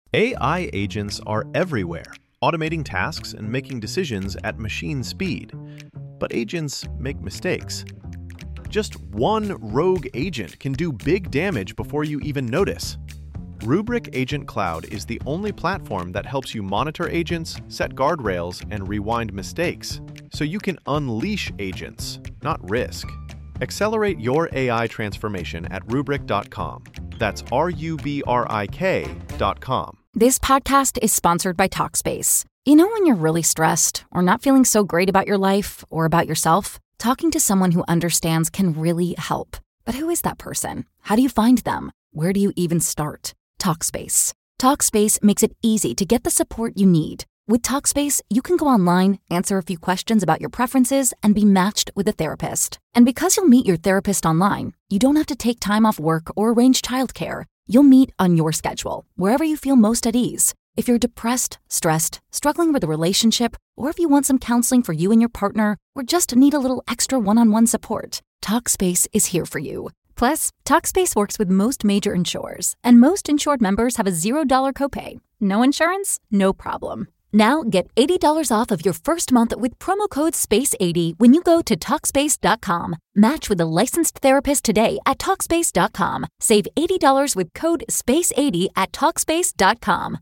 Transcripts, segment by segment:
AI agents are everywhere, automating tasks and making decisions at machine speed. But agents make mistakes. Just one rogue agent can do big damage before you even notice. Rubrik Agent Cloud is the only platform that helps you monitor agents, set guardrails, and rewind mistakes, so you can unleash agents, not risk. Accelerate your AI transformation at Rubrik.com. That's RUBRIK.com. This podcast is sponsored by Talkspace. You know when you're really stressed or not feeling so great about your life or about yourself? Talking to someone who understands can really help. But who is that person? How do you find them? Where do you even start? Talkspace. Talkspace makes it easy to get the support you need. With Talkspace, you can go online, answer a few questions about your preferences, and be matched with a therapist. And because you'll meet your therapist online, you don't have to take time off work or arrange childcare. You'll meet on your schedule, wherever you feel most at ease. If you're depressed, stressed, struggling with a relationship, or if you want some counseling for you and your partner, or just need a little extra one-on-one support, Talkspace is here for you. Plus, Talkspace works with most major insurers, and most insured members have a $0 copay. No insurance? No problem. Now get $80 off of your first month with promo code SPACE80 when you go to Talkspace.com. Match with a licensed therapist today at Talkspace.com. Save $80 with code SPACE80 at Talkspace.com.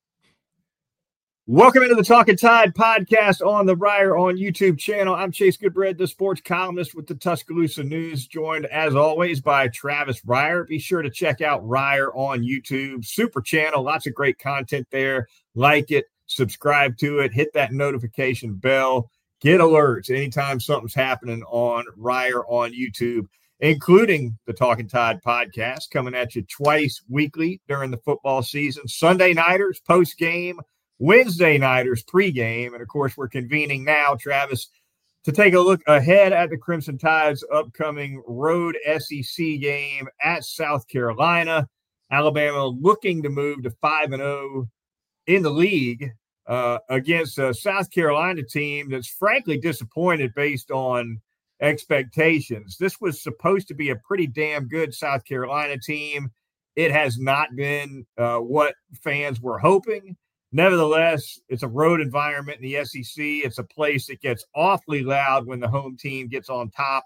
Welcome into the Talking Tide podcast on the Ryer on YouTube channel. I'm Chase Goodbread, the sports columnist with the Tuscaloosa News, joined as always by Travis Ryer. Be sure to check out Ryer on YouTube, super channel, lots of great content there. Like it, subscribe to it, hit that notification bell, get alerts anytime something's happening on Ryer on YouTube, including the Talking Tide podcast coming at you twice weekly during the football season. Sunday nighters post-game, Wednesday nighters pregame, and of course we're convening now, Travis, to take a look ahead at the Crimson Tide's upcoming road SEC game at South Carolina. Alabama looking to move to 5-0 in the league against a South Carolina team that's frankly disappointed based on expectations. This was supposed to be a pretty damn good South Carolina team. It has not been what fans were hoping. Nevertheless, it's a road environment in the SEC. It's a place that gets awfully loud when the home team gets on top.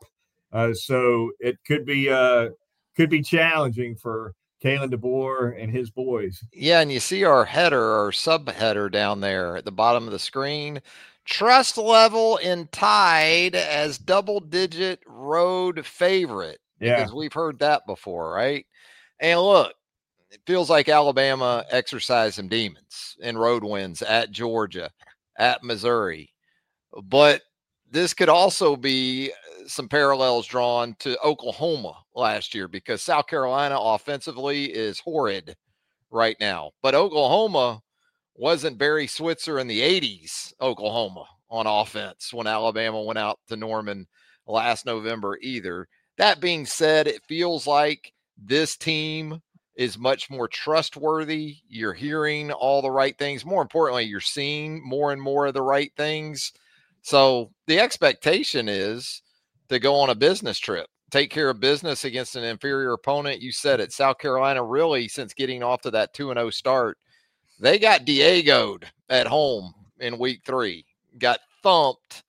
So it could be challenging for Kalen DeBoer and his boys. Yeah, and you see our header or sub-header down there at the bottom of the screen. Trust level in Tide as double-digit road favorite. Yeah. Because we've heard that before, right? And look, it feels like Alabama exercised some demons in road wins at Georgia, at Missouri. But this could also be some parallels drawn to Oklahoma last year because South Carolina offensively is horrid right now. But Oklahoma wasn't Barry Switzer in the 80s, Oklahoma, on offense when Alabama went out to Norman last November either. That being said, it feels like this team is much more trustworthy. You're hearing all the right things. More importantly, you're seeing more and more of the right things. So the expectation is to go on a business trip, take care of business against an inferior opponent. You said it, South Carolina, really, since getting off to that 2-0 start, they got Diego'd at home in week 3, got thumped.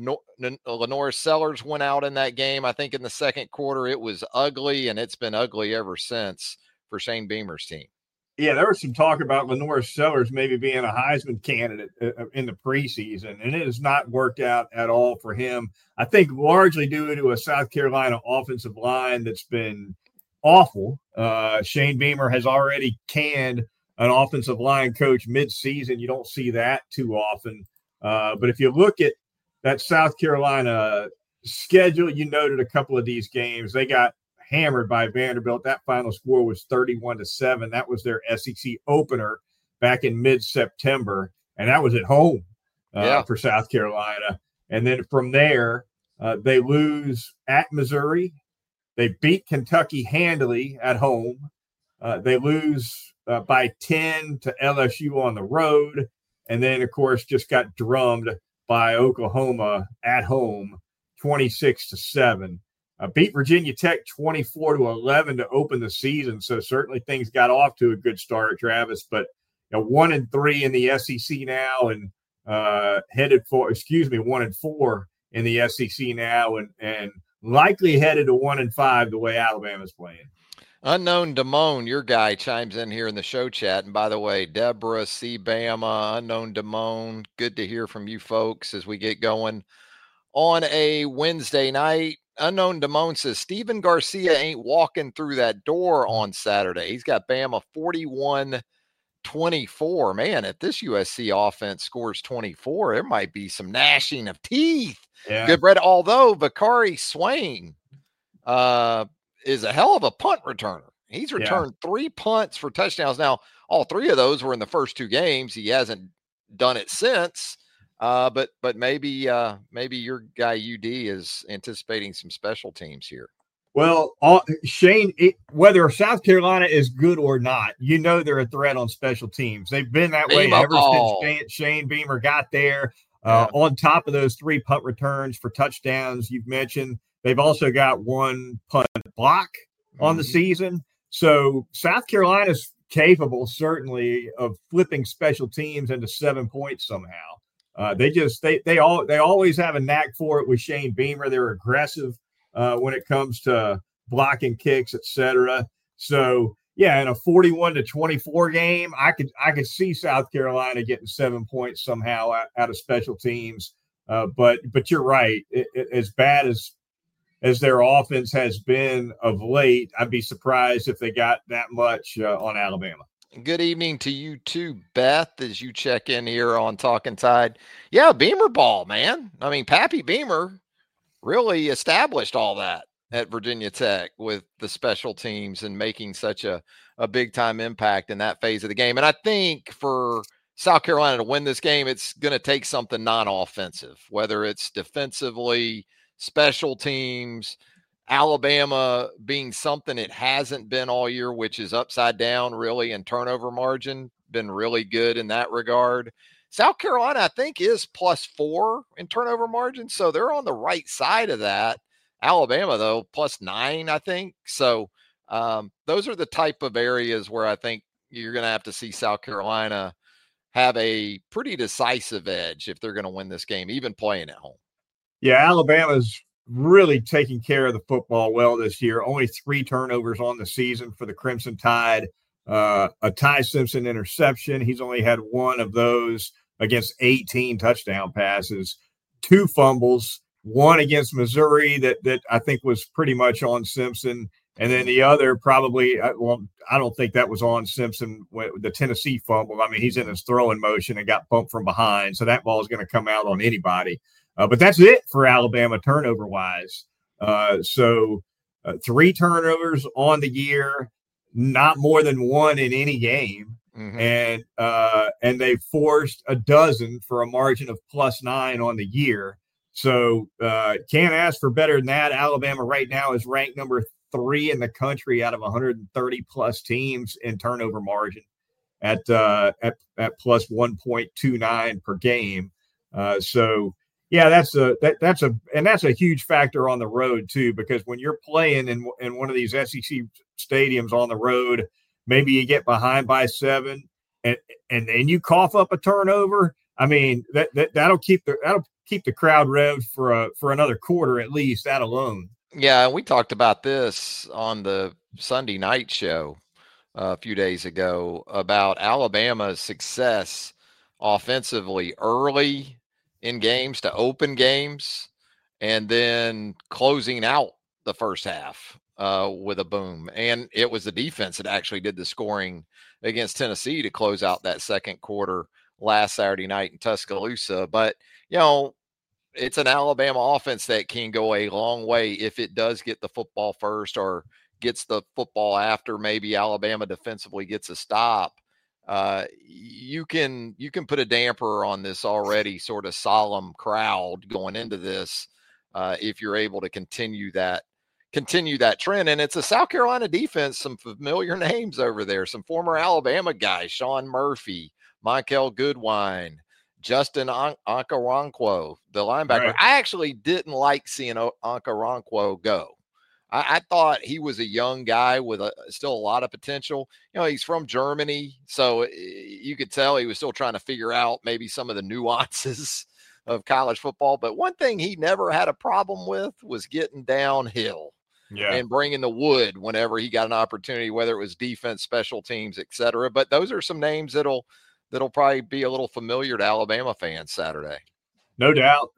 Lenore Sellers went out in that game. I think in the second quarter, it was ugly, and it's been ugly ever since for Shane Beamer's team. Yeah, there was some talk about Lenore Sellers maybe being a Heisman candidate in the preseason, and it has not worked out at all for him. I think largely due to a South Carolina offensive line that's been awful. Shane Beamer has already canned an offensive line coach mid-season. You don't see that too often. But if you look at that South Carolina schedule, you noted a couple of these games. They got hammered by Vanderbilt. That final score was 31-7. That was their SEC opener back in mid-September, and that was at home for South Carolina. And then from there, they lose at Missouri. They beat Kentucky handily at home. They lose by 10 to LSU on the road, and then, of course, just got drummed by Oklahoma at home, 26-7. Beat Virginia Tech 24-11 to open the season. So certainly things got off to a good start, Travis. But 1-3 in the SEC now, and 1-4 in the SEC now, and likely headed to 1-5 the way Alabama's playing. Unknown Damone, your guy, chimes in here in the show chat. And by the way, Deborah, C. Bama, Unknown Damone, good to hear from you folks as we get going on a Wednesday night. Unknown Damone says Steven Garcia ain't walking through that door on Saturday. He's got Bama 41-24. Man, if this USC offense scores 24, there might be some gnashing of teeth. Yeah. Good bread. Although Bakari Swain is a hell of a punt returner. He's returned 3 punts for touchdowns. Now, all 3 of those were in the first 2 games. He hasn't done it since. But maybe your guy UD is anticipating some special teams here. Well, Shane, whether South Carolina is good or not, they're a threat on special teams. They've been that way ever since Shane Beamer got there. On top of those 3 punt returns for touchdowns you've mentioned, they've also got 1 punt block on the season. So South Carolina's capable, certainly, of flipping special teams into 7 points somehow. They always have a knack for it with Shane Beamer. They're aggressive when it comes to blocking kicks, etc. So yeah, in a 41-24 game, I could see South Carolina getting 7 points somehow out of special teams. But you're right. As bad as their offense has been of late, I'd be surprised if they got that much on Alabama. Good evening to you too, Beth, as you check in here on Talking Tide. Yeah, Beamer ball, man. I mean, Pappy Beamer really established all that at Virginia Tech with the special teams and making such a big-time impact in that phase of the game. And I think for South Carolina to win this game, it's going to take something non-offensive, whether it's defensively, special teams, Alabama being something it hasn't been all year, which is upside down really in turnover margin, been really good in that regard. South Carolina, I think, is +4 in turnover margin, so they're on the right side of that. Alabama, though, +9, I think. So those are the type of areas where I think you're going to have to see South Carolina have a pretty decisive edge if they're going to win this game, even playing at home. Yeah, Alabama's really taking care of the football well this year. Only 3 turnovers on the season for the Crimson Tide. A Ty Simpson interception. He's only had 1 of those against 18 touchdown passes. 2 fumbles, 1 against Missouri that I think was pretty much on Simpson. And then the other probably, I don't think that was on Simpson, the Tennessee fumble. I mean, he's in his throwing motion and got bumped from behind. So that ball is going to come out on anybody. But that's it for Alabama turnover-wise. So 3 turnovers on the year, not more than 1 in any game. Mm-hmm. And they forced a dozen for a margin of +9 on the year. So can't ask for better than that. Alabama right now is ranked number 3 in the country out of 130-plus teams in turnover margin at plus 1.29 per game. So yeah, that's a huge factor on the road too, because when you're playing in one of these SEC stadiums on the road, maybe you get behind by 7 and then you cough up a turnover. I mean, that'll keep the crowd revved for another quarter at least, that alone. Yeah, we talked about this on the Sunday night show a few days ago about Alabama's success offensively early in games to open games and then closing out the first half with a boom. And it was the defense that actually did the scoring against Tennessee to close out that second quarter last Saturday night in Tuscaloosa. But, it's an Alabama offense that can go a long way if it does get the football first or gets the football after maybe Alabama defensively gets a stop. You can put a damper on this already sort of solemn crowd going into this if you're able to continue that trend. And it's a South Carolina defense, some familiar names over there, some former Alabama guys, Sean Murphy, Michael Goodwine, Justin Okoronkwo, the linebacker. Right. I actually didn't like seeing Okoronkwo go. I thought he was a young guy with still a lot of potential. He's from Germany, so you could tell he was still trying to figure out maybe some of the nuances of college football. But one thing he never had a problem with was getting downhill and bringing the wood whenever he got an opportunity, whether it was defense, special teams, et cetera. But those are some names that'll probably be a little familiar to Alabama fans Saturday. No doubt.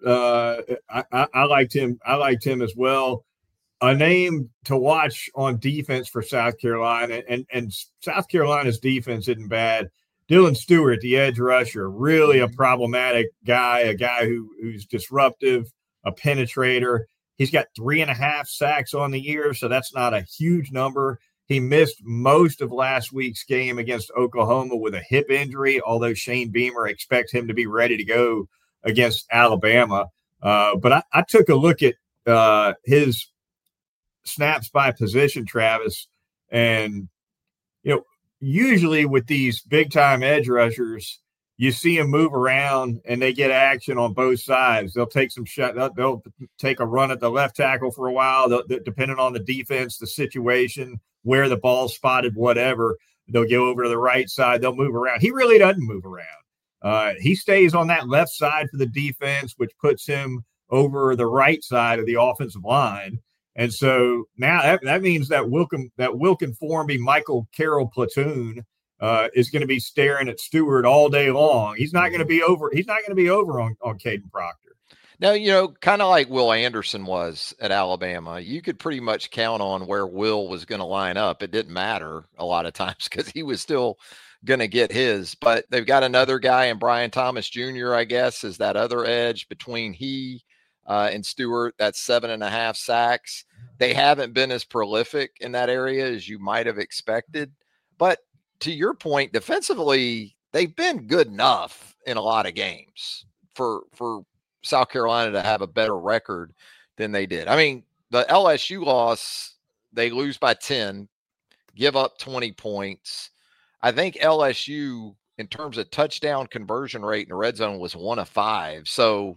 I liked him. I liked him as well. A name to watch on defense for South Carolina, and South Carolina's defense isn't bad. Dylan Stewart, the edge rusher, really a problematic guy, a guy who's disruptive, a penetrator. He's got 3.5 sacks on the year, so that's not a huge number. He missed most of last week's game against Oklahoma with a hip injury, although Shane Beamer expects him to be ready to go against Alabama. But I took a look at his snaps by position, Travis, and usually with these big time edge rushers, you see them move around and they get action on both sides. They'll take some shot. They'll take a run at the left tackle for a while, depending on the defense, the situation, where the ball's spotted, whatever. They'll go over to the right side. They'll move around. He really doesn't move around. He stays on that left side for the defense, which puts him over the right side of the offensive line. And so now that means that Wilkin Formby, Michael Carroll platoon is going to be staring at Stewart all day long. He's not going to be over. He's not going to be over on Caden Proctor. Now, kind of like Will Anderson was at Alabama, you could pretty much count on where Will was going to line up. It didn't matter a lot of times because he was still going to get his. But they've got another guy in Brian Thomas Jr., I guess, is that other edge between he and Stewart. That's 7.5 sacks. They haven't been as prolific in that area as you might have expected. But to your point, defensively, they've been good enough in a lot of games for South Carolina to have a better record than they did. I mean, the LSU loss, they lose by 10, give up 20 points. I think LSU, in terms of touchdown conversion rate in the red zone, was 1 of 5. So,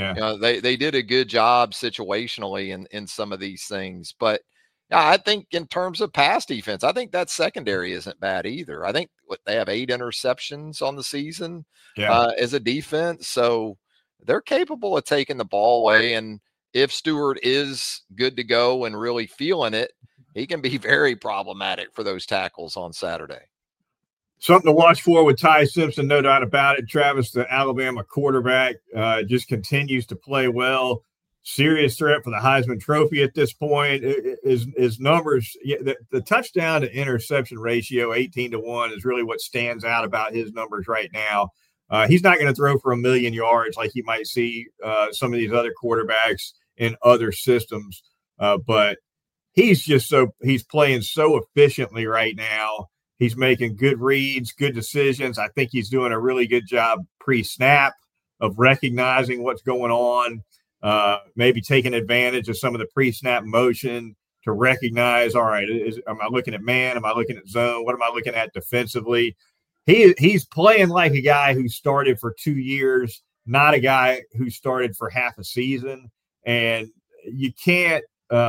they did a good job situationally in some of these things. But I think in terms of pass defense, I think that secondary isn't bad either. I think they have 8 interceptions on the season as a defense. So they're capable of taking the ball away. And if Stewart is good to go and really feeling it, he can be very problematic for those tackles on Saturday. Something to watch for with Ty Simpson, no doubt about it. Travis, the Alabama quarterback, just continues to play well. Serious threat for the Heisman Trophy at this point. His numbers, the touchdown to interception ratio, 18-1, is really what stands out about his numbers right now. He's not going to throw for 1 million yards like you might see some of these other quarterbacks in other systems, but he's playing so efficiently right now. He's making good reads, good decisions. I think he's doing a really good job pre-snap of recognizing what's going on, maybe taking advantage of some of the pre-snap motion to recognize, all right, am I looking at man? Am I looking at zone? What am I looking at defensively? He's playing like a guy who started for 2 years, not a guy who started for half a season. And you can't,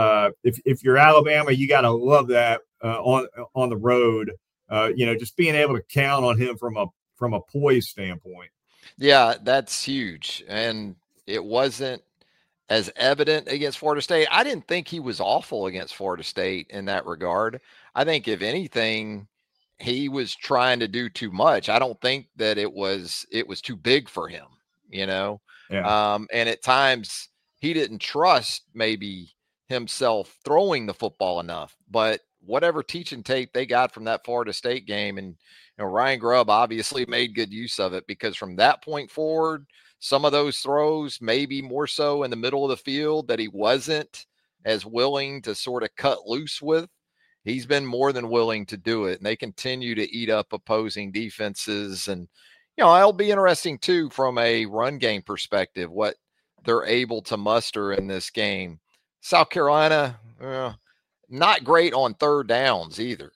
if you're Alabama, you got to love that on the road. Just being able to count on him from a poise standpoint. Yeah, that's huge. And it wasn't as evident against Florida State. I didn't think he was awful against Florida State in that regard. I think if anything, he was trying to do too much. I don't think that it was too big for him, Yeah. And at times he didn't trust maybe himself throwing the football enough, but whatever teaching tape they got from that Florida State game, and Ryan Grubb obviously made good use of it, because from that point forward, some of those throws, maybe more so in the middle of the field, that he wasn't as willing to sort of cut loose with, he's been more than willing to do it. And they continue to eat up opposing defenses. And, it'll be interesting too, from a run game perspective, what they're able to muster in this game. South Carolina, not great on third downs either.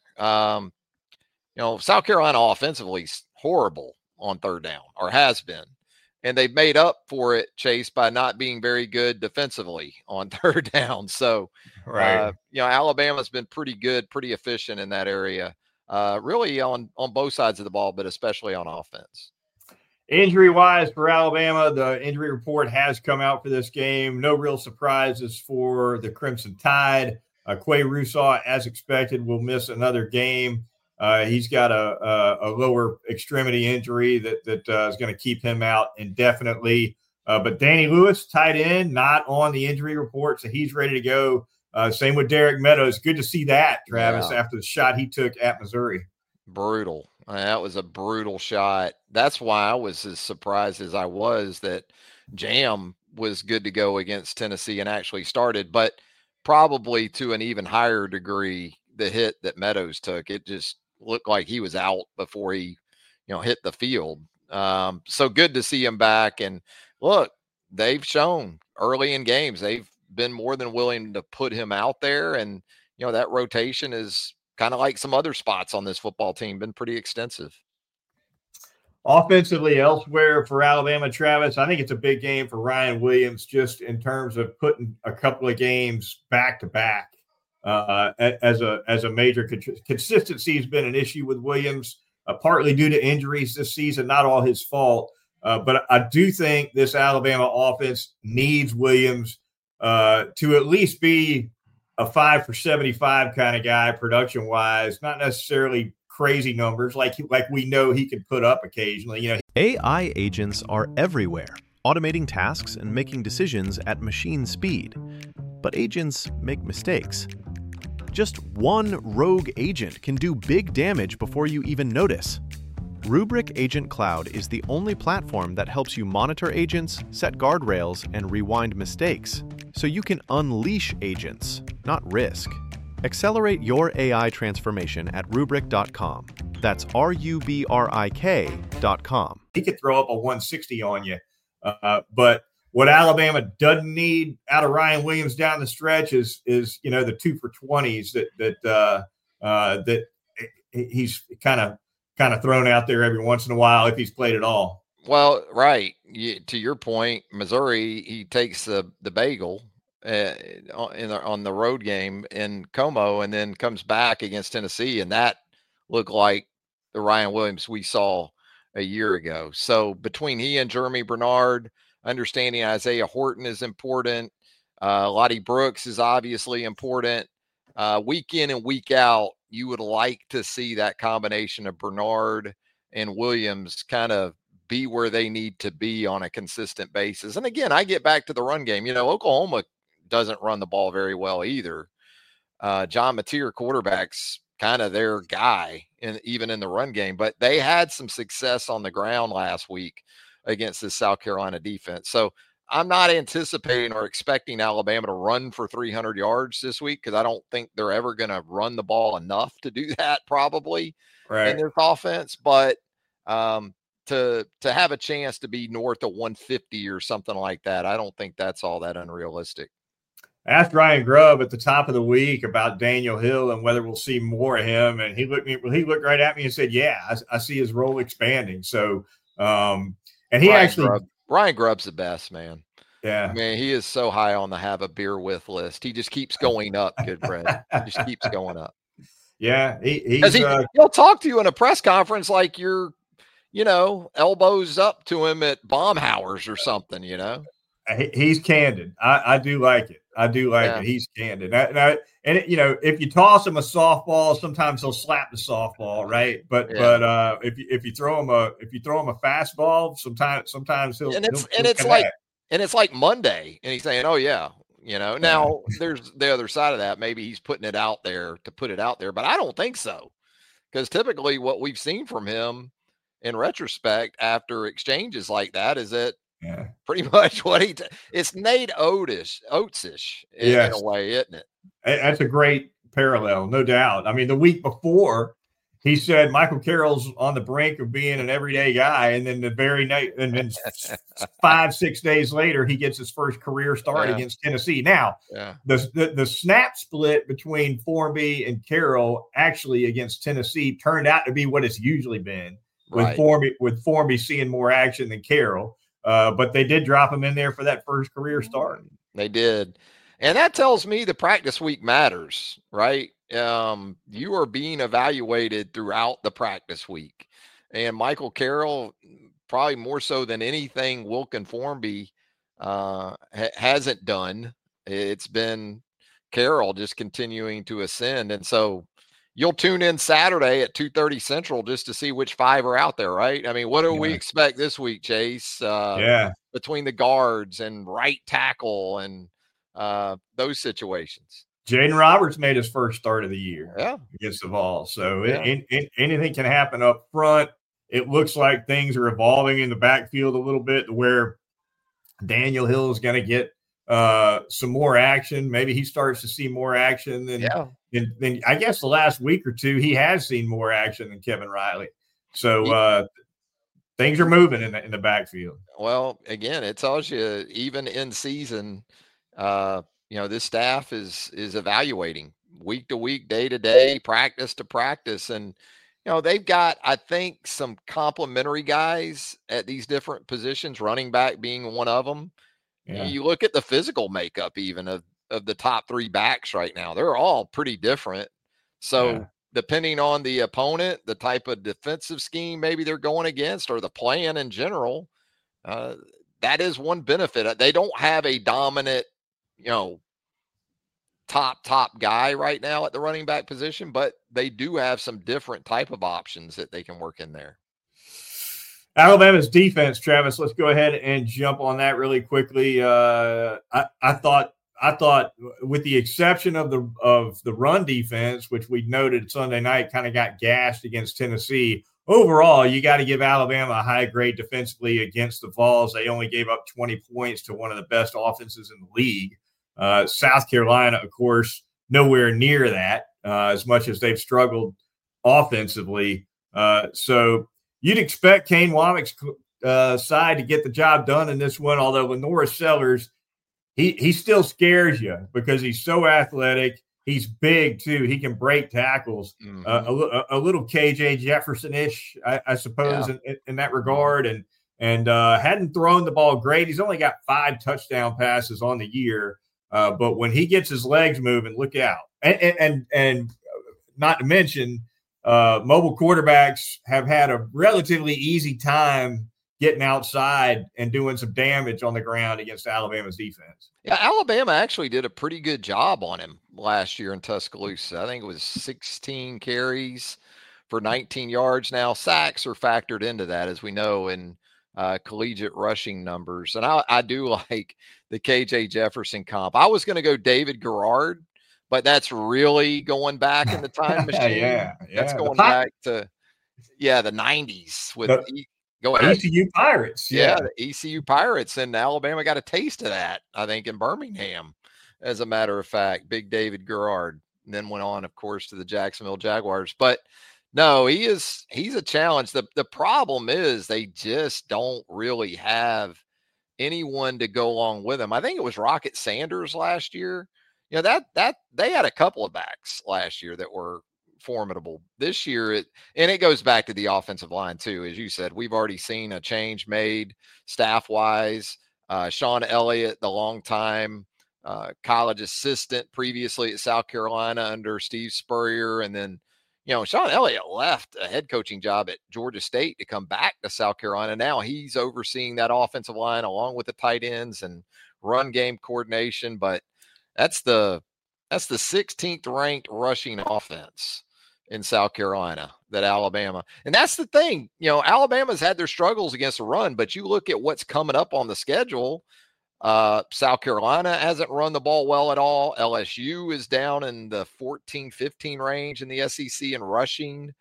South Carolina offensively is horrible on third down, or has been. and they've made up for it, Chase, by not being very good defensively on third down. So, Alabama's been pretty good, pretty efficient in that area, really on both sides of the ball, but especially on offense. Injury-wise for Alabama, the injury report has come out for this game. No real surprises for the Crimson Tide. Quay Russaw, as expected, will miss another game. He's got a lower extremity injury that is going to keep him out indefinitely. But Danny Lewis, tight end, not on the injury report, so he's ready to go. Same with Derek Meadows. Good to see that, Travis, after the shot he took at Missouri. Brutal. That was a brutal shot. That's why I was as surprised as I was that Jam was good to go against Tennessee and actually started, but probably to an even higher degree, the hit that Meadows took, it just looked like he was out before he, hit the field. So good to see him back. And look, they've shown early in games, they've been more than willing to put him out there. And, that rotation is kind of like some other spots on this football team, been pretty extensive. Offensively, elsewhere for Alabama, Travis, I think it's a big game for Ryan Williams just in terms of putting a couple of games back to back. As a major consistency has been an issue with Williams, partly due to injuries this season, not all his fault. But I do think this Alabama offense needs Williams to at least be a 5 for 75 kind of guy production wise, not necessarily crazy numbers like we know he can put up occasionally. AI agents are everywhere, automating tasks and making decisions at machine speed. But agents make mistakes. Just one rogue agent can do big damage before you even notice. Rubrik Agent Cloud is the only platform that helps you monitor agents, set guardrails, and rewind mistakes, so you can unleash agents, not risk. Accelerate your AI transformation at Rubrik.com. That's RUBRIK.com. He could throw up a 160 on you, but what Alabama doesn't need out of Ryan Williams down the stretch is the 2 for 20s that he's kind of thrown out there every once in a while if he's played at all. Well, right. To your point, Missouri, he takes the bagel on the road game in Como and then comes back against Tennessee, and that looked like the Ryan Williams we saw a year ago. So between he and Jeremy Bernard, understanding Isaiah Horton is important. Lottie Brooks is obviously important. Week in and week out, you would like to see that combination of Bernard and Williams kind of be where they need to be on a consistent basis. And again, I get back to the run game. Oklahoma doesn't run the ball very well either. John Mateer, quarterback's kind of their guy, even in the run game. But they had some success on the ground last week against the South Carolina defense. So I'm not anticipating or expecting Alabama to run for 300 yards this week because I don't think they're ever going to run the ball enough to do that probably in their offense. But to have a chance to be north of 150 or something like that, I don't think that's all that unrealistic. I asked Ryan Grubb at the top of the week about Daniel Hill and whether we'll see more of him. And he looked right at me and said, yeah, I see his role expanding. So, and he Ryan Grubb's the best, man. Yeah. I mean, he is so high on the have a beer with list. He just keeps going up, good Fred. He just keeps going up. Yeah. He'll talk to you in a press conference like you're, elbows up to him at Baumhauer's or something, He's candid. I do like it. It. He's candid. If you toss him a softball, sometimes he'll slap the softball, right? But if you throw him a fastball, sometimes he'll. It's like Monday, and he's saying, "Oh yeah." Now there's the other side of that. Maybe he's putting it out there to put it out there, but I don't think so, because typically what we've seen from him in retrospect after exchanges like that is that. Yeah, pretty much what it's Nate Oates-ish in a way, isn't it? That's a great parallel, no doubt. I mean, the week before, he said Michael Carroll's on the brink of being an everyday guy, and then the very night, and then 5-6 days later, he gets his first career start against Tennessee. Now, the snap split between Formby and Carroll actually against Tennessee turned out to be what it's usually been, with Formby seeing more action than Carroll. But they did drop him in there for that first career start. They did. And that tells me the practice week matters, right? You are being evaluated throughout the practice week. And Michael Carroll, probably more so than anything Wilkin Formby hasn't done. It's been Carroll just continuing to ascend. And so you'll tune in Saturday at 2:30 Central just to see which 5 are out there, right? I mean, what do we expect this week, Chase? Between the guards and right tackle and those situations. Jaden Roberts made his first start of the year against the Vols. So anything can happen up front. It looks like things are evolving in the backfield a little bit to where Daniel Hill is going to get some more action. Maybe he starts to see more action than I guess the last week or two he has seen more action than Kevin Riley. So things are moving in the backfield. Well, again, it tells you even in season, this staff is evaluating week to week, day to day, practice to practice. And, they've got, I think, some complementary guys at these different positions, running back being one of them. Yeah. You look at the physical makeup even of the top 3 backs right now. They're all pretty different. So depending on the opponent, the type of defensive scheme maybe they're going against or the plan in general, that is one benefit. They don't have a dominant, top guy right now at the running back position, but they do have some different type of options that they can work in there. Alabama's defense, Travis, let's go ahead and jump on that really quickly. I thought with the exception of the run defense, which we noted Sunday night kind of got gashed against Tennessee, overall, you got to give Alabama a high grade defensively against the Vols. They only gave up 20 points to one of the best offenses in the league. South Carolina, of course, nowhere near that, as much as they've struggled offensively. So you'd expect Kane Womack's side to get the job done in this one, although Lenora Sellers, he still scares you because he's so athletic. He's big, too. He can break tackles. Mm-hmm. A little KJ Jefferson-ish, I suppose, in that regard, and hadn't thrown the ball great. He's only got 5 touchdown passes on the year. But when he gets his legs moving, look out. And not to mention, mobile quarterbacks have had a relatively easy time getting outside and doing some damage on the ground against Alabama's defense. Yeah, Alabama actually did a pretty good job on him last year in Tuscaloosa. I think it was 16 carries for 19 yards. Now, sacks are factored into that, as we know, in collegiate rushing numbers. And I do like the KJ Jefferson comp. I was going to go David Garrard, but that's really going back in the time machine. That's going back to the 90s with go ahead. ECU Pirates. Yeah, the ECU Pirates, and Alabama got a taste of that, I think, in Birmingham, as a matter of fact. Big David Garrard, and then went on, of course, to the Jacksonville Jaguars. But no, he's a challenge. The problem is they just don't really have anyone to go along with him. I think it was Rocket Sanders last year. That they had a couple of backs last year that were formidable. This year, it goes back to the offensive line too. As you said, we've already seen a change made staff-wise. Sean Elliott, the longtime college assistant previously at South Carolina under Steve Spurrier, and then Sean Elliott left a head coaching job at Georgia State to come back to South Carolina. Now he's overseeing that offensive line along with the tight ends and run game coordination. But that's the 16th ranked rushing offense in South Carolina, that Alabama. And that's the thing, Alabama's had their struggles against the run, but you look at what's coming up on the schedule. South Carolina hasn't run the ball well at all. LSU is down in the 14-15 range in the SEC in rushing.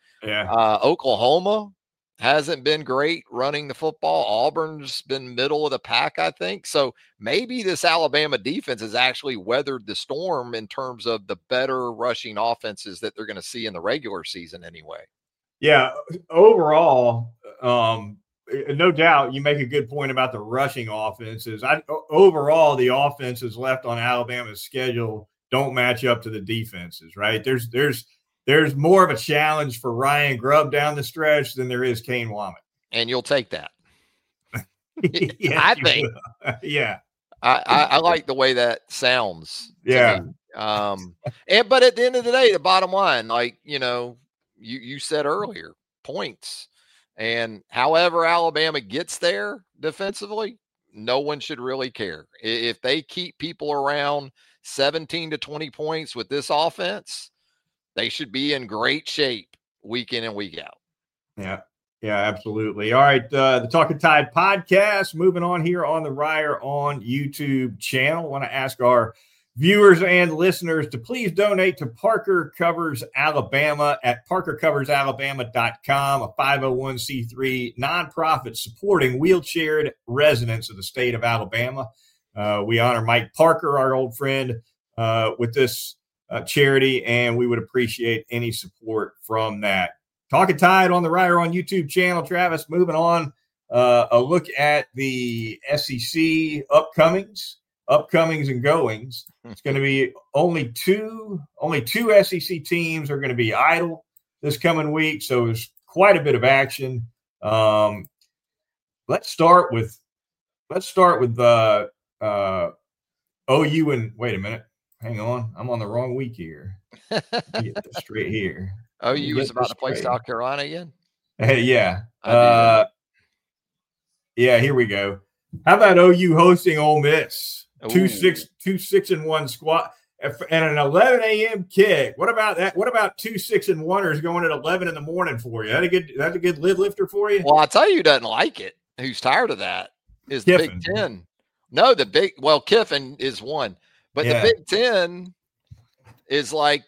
Oklahoma hasn't been great running the football. Auburn's been middle of the pack, I think. So maybe this Alabama defense has actually weathered the storm in terms of the better rushing offenses that they're going to see in the regular season anyway. Yeah, overall, no doubt you make a good point about the rushing offenses. Overall, the offenses left on Alabama's schedule don't match up to the defenses, right? There's more of a challenge for Ryan Grubb down the stretch than there is Kane Womack. And you'll take that. Yes, I think. Yeah. I like the way that sounds. Yeah. To me. But at the end of the day, the bottom line, like, you said earlier, points. And however Alabama gets there defensively, no one should really care. If they keep people around 17 to 20 points with this offense, they should be in great shape week in and week out. Yeah. Yeah, absolutely. All right. The Talking Tide podcast, moving on here on the Ryer on YouTube channel. I want to ask our viewers and listeners to please donate to Parker Covers Alabama at parkercoversalabama.com, a 501c3 nonprofit supporting wheelchaired residents of the state of Alabama. We honor Mike Parker, our old friend, with this charity, and we would appreciate any support from that. Talking Tide on the Ryer on YouTube channel. Travis, moving on, a look at the SEC upcomings and goings. It's going to be only two SEC teams are going to be idle this coming week, so there's quite a bit of action. Let's start with OU and wait a minute. Hang on, I'm on the wrong week here. Get this straight here. OU is about to play South Carolina again? Yeah. Yeah, here we go. How about OU hosting Ole Miss? 2-6-1 squad and an 11 a.m. kick. What about that? What about 2 6-1ers going at 11 in the morning for you? That's a good lid lifter for you? Well, I'll tell you who doesn't like it, who's tired of that, is the Big Ten. No, Kiffin is one. But the Big Ten is like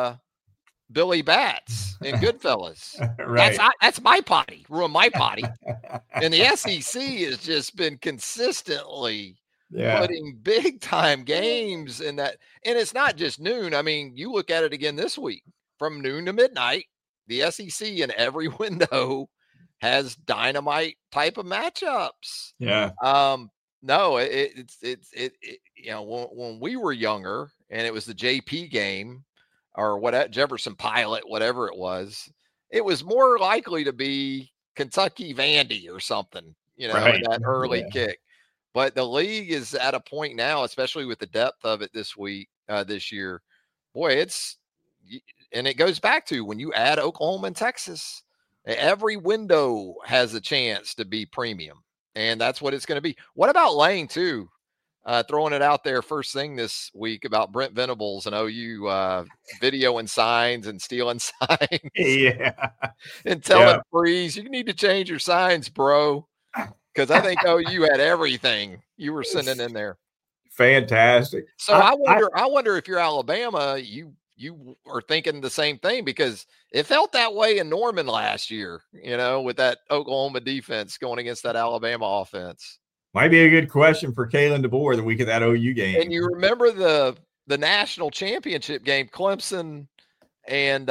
Billy Bats in Goodfellas. Right. That's my potty. Ruin my potty. And the SEC has just been consistently putting big time games in that. And it's not just noon. I mean, you look at it again this week from noon to midnight, the SEC in every window has dynamite type of matchups. Yeah. No, it's when we were younger and it was the JP game or what, Jefferson Pilot, whatever it was more likely to be Kentucky Vandy or something, right. That early kick. But the league is at a point now, especially with the depth of it this year, boy, and it goes back to when you add Oklahoma and Texas, every window has a chance to be premium. And that's what it's going to be. What about Lane too? Throwing it out there first thing this week about Brent Venables and OU video and signs and stealing signs. Yeah. And telling Freeze, you need to change your signs, bro. Because I think OU had everything you were sending in there. Fantastic. So I wonder if you're Alabama, you are thinking the same thing, because it felt that way in Norman last year, with that Oklahoma defense going against that Alabama offense. Might be a good question for Kalen DeBoer the week of that OU game. And you remember the national championship game, Clemson and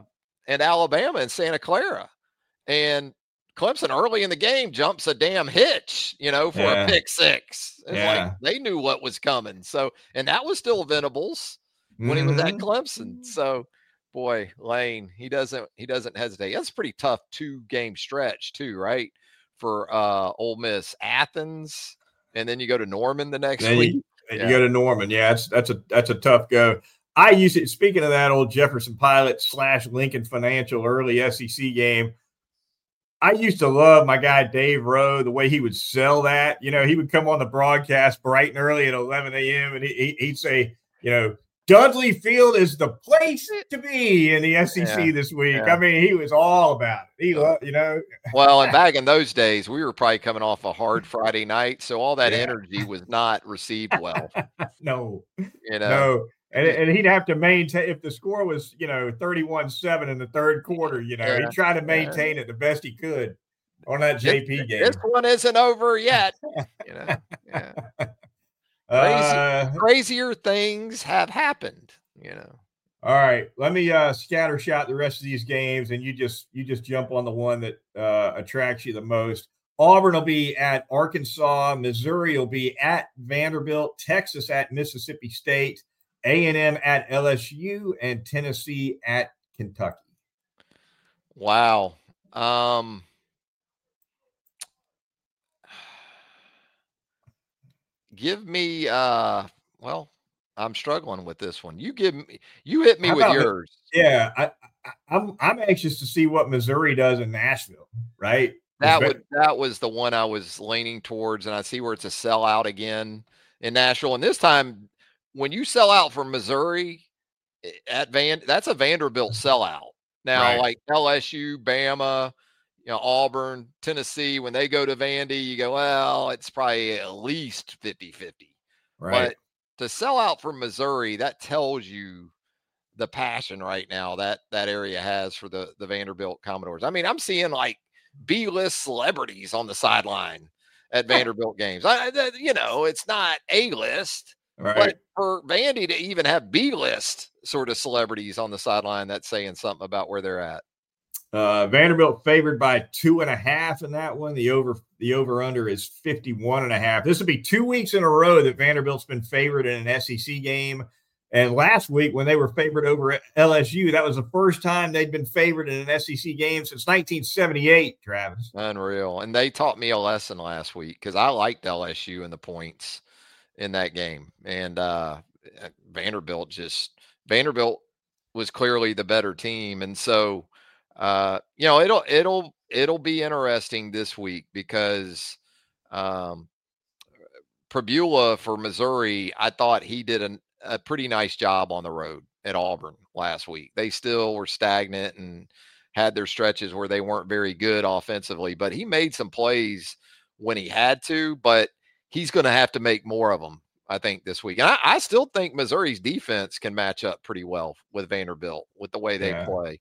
Alabama in Santa Clara. And Clemson early in the game jumps a damn hitch, for a pick six. It's like they knew what was coming. So, and that was still Venables when he was at Clemson. So, boy, Lane, he doesn't hesitate. That's a pretty tough 2-game stretch too, right? For Ole Miss, Athens, and then you go to Norman the next week. You go to Norman. Yeah, that's a tough go. I used it. Speaking of that old Jefferson Pilot / Lincoln Financial early SEC game, I used to love my guy Dave Rowe, the way he would sell that. He would come on the broadcast bright and early at 11 a.m. and he'd say, Dudley Field is the place to be in the SEC this week. Yeah. I mean, he was all about it. He loved, Well, and back in those days, we were probably coming off a hard Friday night, so all that energy was not received well. No. No. And he'd have to maintain, if the score was, 31-7 in the third quarter, he'd try to maintain it the best he could on that JP game. This one isn't over yet. Crazier things have happened, All right, let me scatter shot the rest of these games, and you just jump on the one that attracts you the most. Auburn will be at Arkansas, Missouri will be at Vanderbilt, Texas at Mississippi State, A&M at LSU, and Tennessee at Kentucky. Wow. give me. Well, I'm struggling with this one. You hit me How with about yours. I'm anxious to see what Missouri does in Nashville. Right. That was the one I was leaning towards, and I see where it's a sellout again in Nashville. And this time, when you sell out for Missouri that's a Vanderbilt sellout. Now, Right. like LSU, Bama, Auburn, Tennessee, when they go to Vandy, you go, well, it's probably at least 50-50. Right. But to sell out for Missouri, that tells you the passion right now that area has for the Vanderbilt Commodores. I mean, I'm seeing like B-list celebrities on the sideline at Vanderbilt games. It's not A-list, Right. but for Vandy to even have B-list sort of celebrities on the sideline, that's saying something about where they're at. Vanderbilt favored by 2.5 in that one. The over under is 51.5. This will be 2 weeks in a row that Vanderbilt's been favored in an SEC game. And last week, when they were favored over at LSU, that was the first time they'd been favored in an SEC game since 1978, Travis. Unreal. And they taught me a lesson last week because I liked LSU and the points in that game. And Vanderbilt was clearly the better team. And so, it'll be interesting this week because Pribula for Missouri, I thought he did a pretty nice job on the road at Auburn last week. They still were stagnant and had their stretches where they weren't very good offensively, but he made some plays when he had to, but he's going to have to make more of them, I think, this week. And I still think Missouri's defense can match up pretty well with Vanderbilt with the way they play.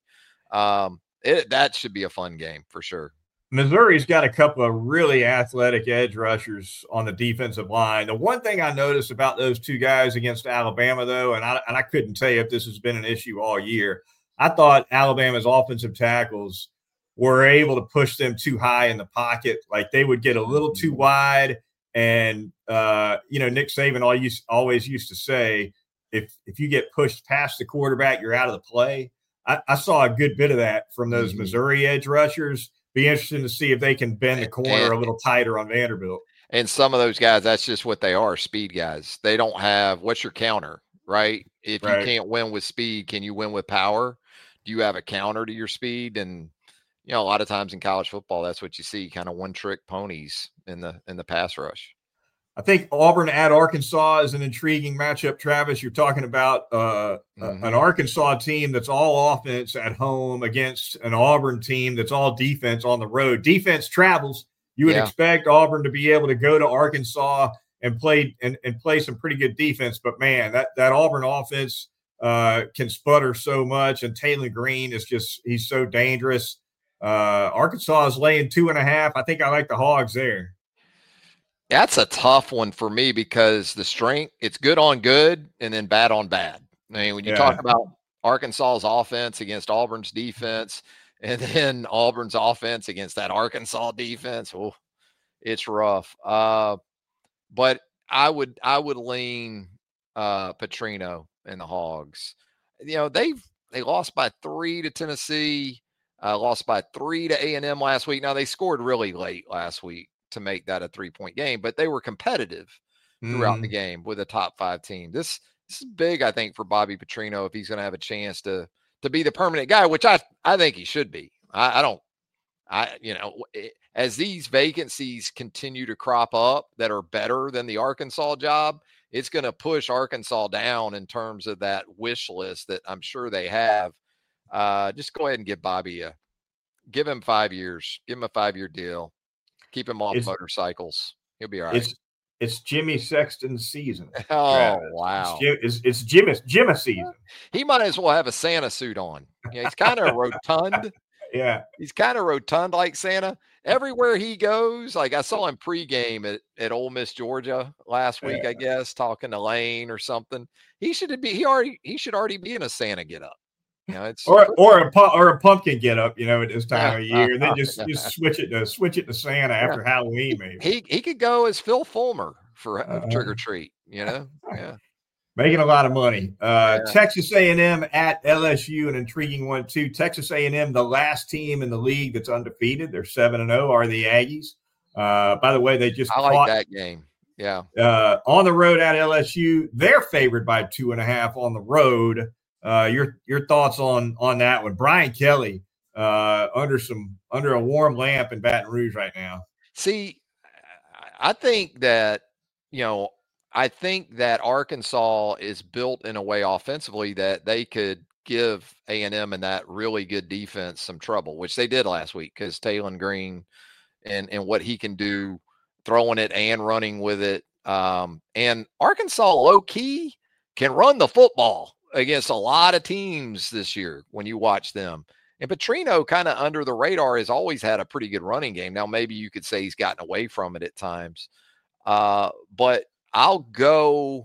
That should be a fun game for sure. Missouri's got a couple of really athletic edge rushers on the defensive line. The one thing I noticed about those two guys against Alabama, though, and I couldn't tell you if this has been an issue all year, I thought Alabama's offensive tackles were able to push them too high in the pocket. Like they would get a little too wide. And, Nick Saban always used to say, if you get pushed past the quarterback, you're out of the play. I saw a good bit of that from those Missouri edge rushers. Be interesting to see if they can bend the corner a little tighter on Vanderbilt. And some of those guys, that's just what they are, speed guys. They don't have – what's your counter, right? If you can't win with speed, can you win with power? Do you have a counter to your speed? And, a lot of times in college football, that's what you see, kind of one-trick ponies in the pass rush. I think Auburn at Arkansas is an intriguing matchup, Travis. You're talking about an Arkansas team that's all offense at home against an Auburn team that's all defense on the road. Defense travels. You would expect Auburn to be able to go to Arkansas and play some pretty good defense. But, man, that Auburn offense can sputter so much, and Taylor Green is he's so dangerous. Arkansas is laying 2.5. I think I like the Hogs there. That's a tough one for me because the strength, it's good on good and then bad on bad. I mean, when you talk about Arkansas's offense against Auburn's defense and then Auburn's offense against that Arkansas defense, it's rough. But I would lean Petrino and the Hogs. They lost by 3 to Tennessee, lost by 3 to A&M last week. Now, they scored really late last week to make that a 3-point game, but they were competitive throughout the game with a top 5 team. This is big, I think, for Bobby Petrino if he's going to have a chance to be the permanent guy, which I think he should be. As these vacancies continue to crop up that are better than the Arkansas job, it's going to push Arkansas down in terms of that wish list that I'm sure they have. Just go ahead and give him 5 years, give him a 5-year deal. Keep him off motorcycles. He'll be all right. It's Jimmy Sexton's season. Oh, wow. It's Jimmy's season. He might as well have a Santa suit on. He's kind of rotund. Yeah. He's kind of rotund like Santa. Everywhere he goes, like I saw him pregame at Ole Miss, Georgia last week, I guess, talking to Lane or something. He should already be in a Santa getup. Or a pumpkin get up, at this time of year, and then just switch it to Santa after Halloween. Maybe he could go as Phil Fulmer for trick or treat. Making a lot of money. Texas A&M at LSU, an intriguing one too. Texas A&M, the last team in the league that's undefeated. They're 7-0. Are the Aggies? By the way, they just like that game. Yeah. On the road at LSU, they're favored by 2.5 on the road. Your thoughts on that one? Brian Kelly under a warm lamp in Baton Rouge right now. See, I think that Arkansas is built in a way offensively that they could give A&M and that really good defense some trouble, which they did last week because Taylon Green and what he can do throwing it and running with it. And Arkansas low key can run the football against a lot of teams this year when you watch them. And Petrino, kind of under the radar, has always had a pretty good running game. Now, maybe you could say he's gotten away from it at times. But I'll go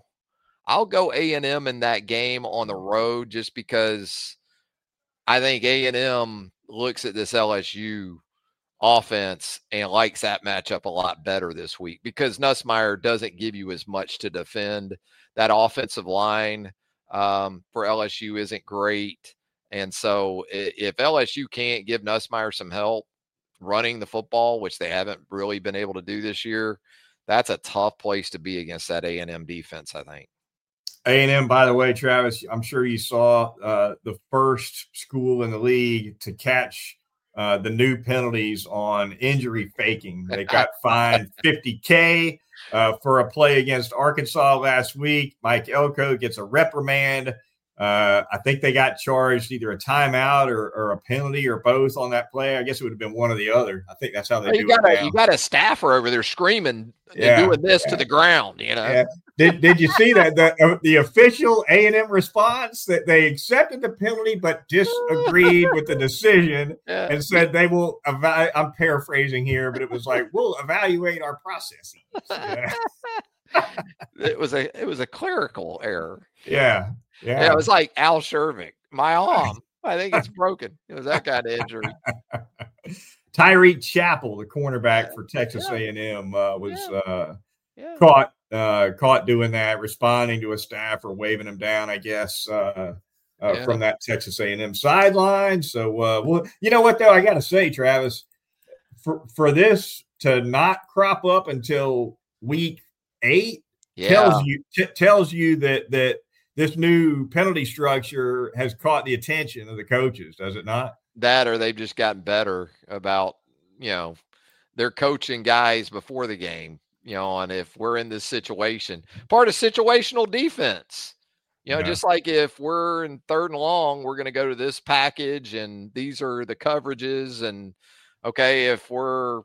A&M in that game on the road just because I think A&M looks at this LSU offense and likes that matchup a lot better this week because Nussmeier doesn't give you as much to defend. That offensive line for LSU isn't great. And so if LSU can't give Nussmeier some help running the football, which they haven't really been able to do this year, that's a tough place to be against that A&M defense, I think. A&M, by the way, Travis, I'm sure you saw the first school in the league to catch the new penalties on injury faking. They got fined $50K for a play against Arkansas last week. Mike Elko gets a reprimand. I think they got charged either a timeout or a penalty or both on that play. I guess it would have been one or the other. I think that's how they do it now. You got a staffer over there screaming and doing this to the ground, Yeah. Did you see that the official A&M response that they accepted the penalty but disagreed with the decision and said they will I'm paraphrasing here, but it was like, we'll evaluate our processes. Yeah. It was a clerical error. Yeah. It was like Al Shervick. My arm, I think it's broken. It was that kind of injury. Tyreek Chappell, the cornerback for Texas A&M, was caught doing that, responding to a staffer, waving him down, I guess, from that Texas A&M sideline. So, well, you know what, though? I got to say, Travis, for this to not crop up until week 8 tells you that this new penalty structure has caught the attention of the coaches, does it not? That or they've just gotten better about, they're coaching guys before the game, and if we're in this situation, part of situational defense, just like if we're in 3rd and long, we're going to go to this package and these are the coverages. And okay, if we're,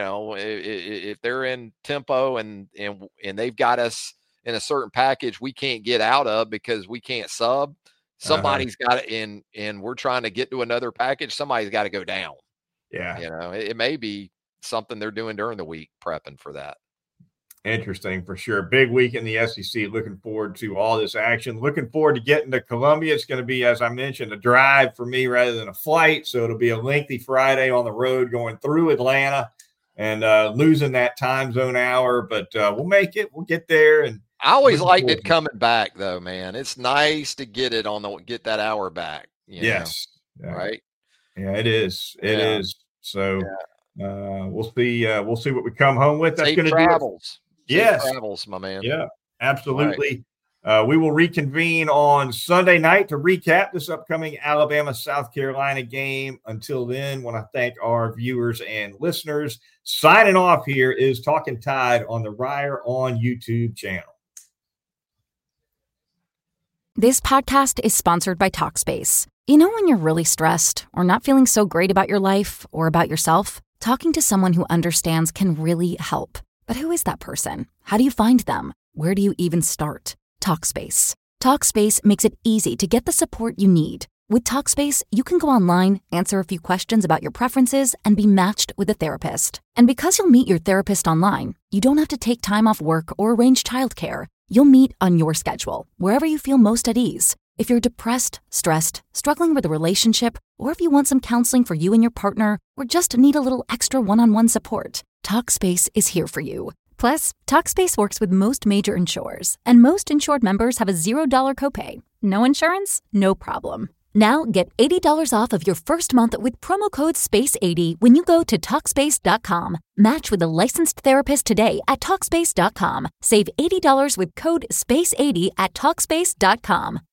if they're in tempo and they've got us in a certain package we can't get out of because we can't sub, somebody's got to and we're trying to get to another package, somebody's got to go down. Yeah. It may be something they're doing during the week, prepping for that. Interesting for sure. Big week in the SEC. Looking forward to all this action. Looking forward to getting to Columbia. It's going to be, as I mentioned, a drive for me rather than a flight. So it'll be a lengthy Friday on the road going through Atlanta and losing that time zone hour. But we'll make it. We'll get there. And I always liked it coming back, though, man. It's nice to get it get that hour back. Yes. Yeah. Right. Yeah, it is. It is. So we'll see. We'll see what we come home with. That's going to do it. Yes. Travels, my man. Yeah, absolutely. Right. We will reconvene on Sunday night to recap this upcoming Alabama-South Carolina game. Until then, I want to thank our viewers and listeners. Signing off here is Talking Tide on the Ryer on YouTube channel. This podcast is sponsored by Talkspace. When you're really stressed or not feeling so great about your life or about yourself, talking to someone who understands can really help. But who is that person? How do you find them? Where do you even start? Talkspace. Talkspace makes it easy to get the support you need. With Talkspace, you can go online, answer a few questions about your preferences, and be matched with a therapist. And because you'll meet your therapist online, you don't have to take time off work or arrange childcare. You'll meet on your schedule, wherever you feel most at ease. If you're depressed, stressed, struggling with a relationship, or if you want some counseling for you and your partner, or just need a little extra one-on-one support, Talkspace is here for you. Plus, Talkspace works with most major insurers, and most insured members have a $0 copay. No insurance? No problem. Now get $80 off of your first month with promo code SPACE80 when you go to TalkSpace.com. Match with a licensed therapist today at TalkSpace.com. Save $80 with code SPACE80 at TalkSpace.com.